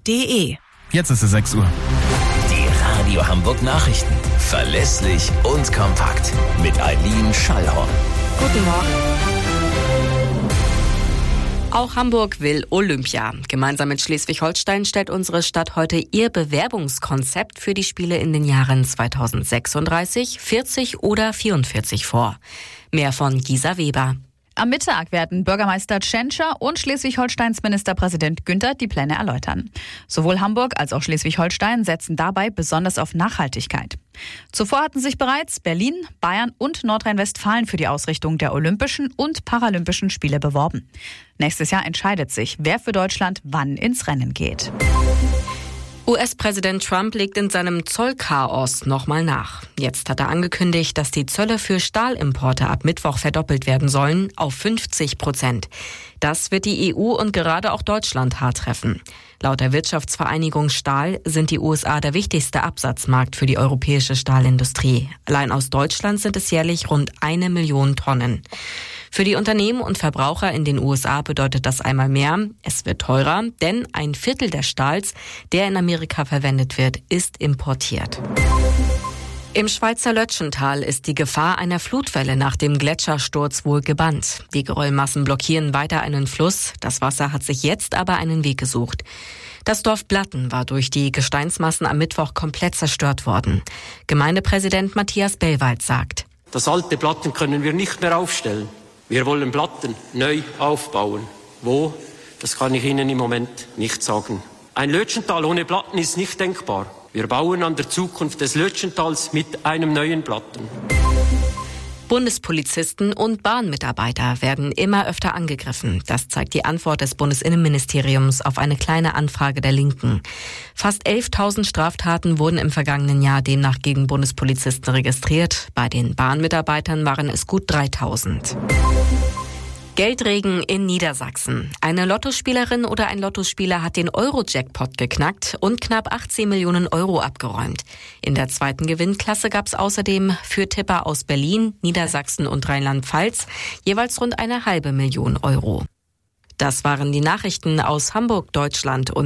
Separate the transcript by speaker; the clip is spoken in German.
Speaker 1: hamburg-hauptstadt.de.
Speaker 2: Jetzt ist es 6 Uhr.
Speaker 3: Die Radio Hamburg Nachrichten. Verlässlich und kompakt. Mit Eileen Schallhorn.
Speaker 4: Guten Morgen. Auch Hamburg will Olympia. Gemeinsam mit Schleswig-Holstein stellt unsere Stadt heute ihr Bewerbungskonzept für die Spiele in den Jahren 2036, 40 oder 44 vor. Mehr von Gisa Weber.
Speaker 5: Am Mittag werden Bürgermeister Tschentscher und Schleswig-Holsteins Ministerpräsident Günther die Pläne erläutern. Sowohl Hamburg als auch Schleswig-Holstein setzen dabei besonders auf Nachhaltigkeit. Zuvor hatten sich bereits Berlin, Bayern und Nordrhein-Westfalen für die Ausrichtung der Olympischen und Paralympischen Spiele beworben. Nächstes Jahr entscheidet sich, wer für Deutschland wann ins Rennen geht.
Speaker 4: US-Präsident Trump legt in seinem Zollchaos nochmal nach. Jetzt hat er angekündigt, dass die Zölle für Stahlimporte ab Mittwoch verdoppelt werden sollen auf 50%. Das wird die EU und gerade auch Deutschland hart treffen. Laut der Wirtschaftsvereinigung Stahl sind die USA der wichtigste Absatzmarkt für die europäische Stahlindustrie. Allein aus Deutschland sind es jährlich rund 1 Million Tonnen. Für die Unternehmen und Verbraucher in den USA bedeutet das einmal mehr. Es wird teurer, denn 1/4 des Stahls, der in Amerika verwendet wird, ist importiert. Im Schweizer Lötschental ist die Gefahr einer Flutwelle nach dem Gletschersturz wohl gebannt. Die Geröllmassen blockieren weiter einen Fluss. Das Wasser hat sich jetzt aber einen Weg gesucht. Das Dorf Blatten war durch die Gesteinsmassen am Mittwoch komplett zerstört worden. Gemeindepräsident Matthias Bellwald sagt:
Speaker 6: Das alte Blatten können wir nicht mehr aufstellen. Wir wollen Blatten neu aufbauen. Wo? Das kann ich Ihnen im Moment nicht sagen. Ein Lötschental ohne Blatten ist nicht denkbar. Wir bauen an der Zukunft des Lötschentals mit einem neuen Blatten.
Speaker 4: Bundespolizisten und Bahnmitarbeiter werden immer öfter angegriffen. Das zeigt die Antwort des Bundesinnenministeriums auf eine kleine Anfrage der Linken. Fast 11.000 Straftaten wurden im vergangenen Jahr demnach gegen Bundespolizisten registriert. Bei den Bahnmitarbeitern waren es gut 3.000. Geldregen in Niedersachsen. Eine Lottospielerin oder ein Lottospieler hat den Euro-Jackpot geknackt und knapp 18 Millionen Euro abgeräumt. In der zweiten Gewinnklasse gab es außerdem für Tipper aus Berlin, Niedersachsen und Rheinland-Pfalz jeweils rund 1,5 Million Euro. Das waren die Nachrichten aus Hamburg, Deutschland und